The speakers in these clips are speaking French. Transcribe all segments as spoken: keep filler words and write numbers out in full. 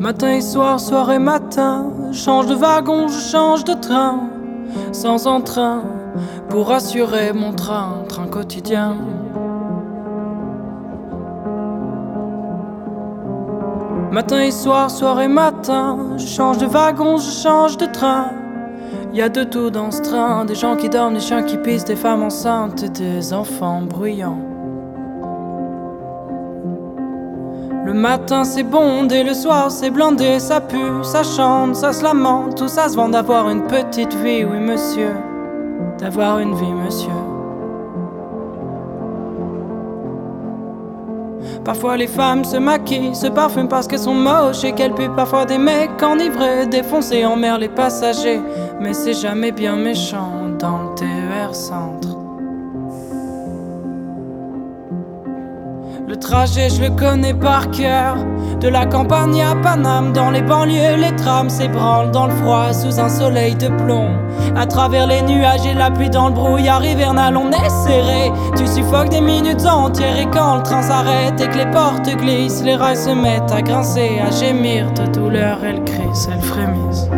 Matin et soir, soir et matin, je change de wagon, je change de train, sans entrain, pour assurer mon train, train quotidien. Matin et soir, soir et matin, je change de wagon, je change de train. Y a de tout dans ce train, des gens qui dorment, des chiens qui pissent, des femmes enceintes et des enfants bruyants. Le matin c'est bondé, le soir c'est blindé, ça pue, ça chante, ça se lamente, tout ça se vend d'avoir une petite vie, oui monsieur, d'avoir une vie monsieur. Parfois les femmes se maquillent, se parfument parce qu'elles sont moches et qu'elles puent. Parfois des mecs enivrés, défoncés en mer les passagers. Mais c'est jamais bien méchant dans le T E R Centre. Le trajet je le connais par cœur, de la campagne à Paname, dans les banlieues les trams s'ébranlent dans le froid sous un soleil de plomb. À travers les nuages et la pluie dans le brouillard hivernal, on est serré. Tu suffoques des minutes entières et quand le train s'arrête et que les portes glissent, les rails se mettent à grincer, à gémir de douleur, elles crissent, elles frémissent.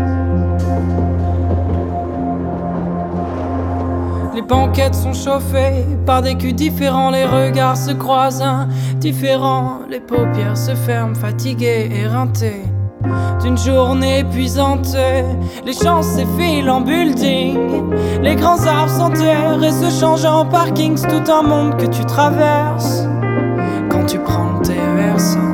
Les banquettes sont chauffées par des culs différents, les regards se croisent indifférents, les paupières se ferment, fatiguées, éreintées d'une journée épuisante. Les champs s'effilent en building, les grands arbres s'enterrent et se changent en parking. C'est tout un monde que tu traverses quand tu prends le T E R Centre.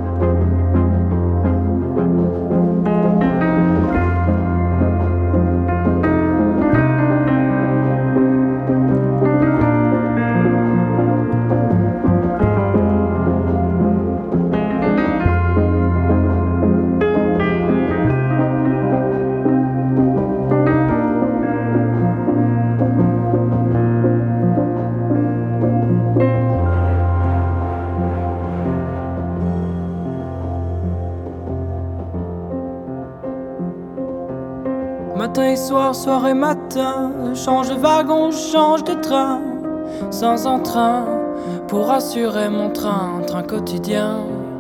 Matin et soir, soir et matin, je change de wagon, je change de train, sans entrain, pour assurer mon train, un train quotidien.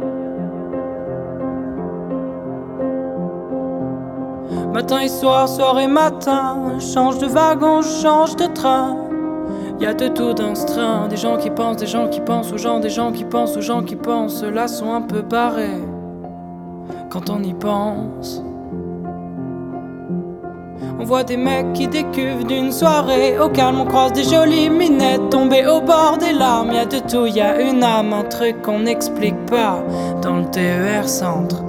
Matin et soir, soir et matin, je change de wagon, je change de train. Y a de tout dans ce train, des gens qui pensent, des gens qui pensent aux gens, des gens qui pensent aux gens qui pensent. Ceux-là sont un peu barrés quand on y pense. On voit des mecs qui décuvent d'une soirée au calme, on croise des jolies minettes tombées au bord des larmes. Y'a de tout, y'a une âme, un truc qu'on n'explique pas dans le T E R Centre.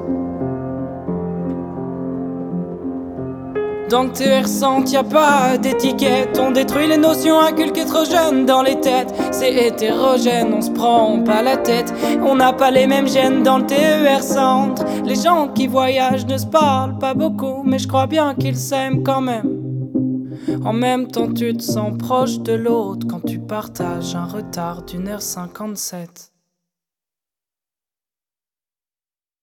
Dans le T E R Centre, y'a pas d'étiquette, on détruit les notions inculquées trop jeunes dans les têtes. C'est hétérogène, on se prend pas la tête, on n'a pas les mêmes gènes dans le T E R Centre. Les gens qui voyagent ne se parlent pas beaucoup, mais je crois bien qu'ils s'aiment quand même. En même temps tu te sens proche de l'autre quand tu partages un retard d'une heure cinquante-sept.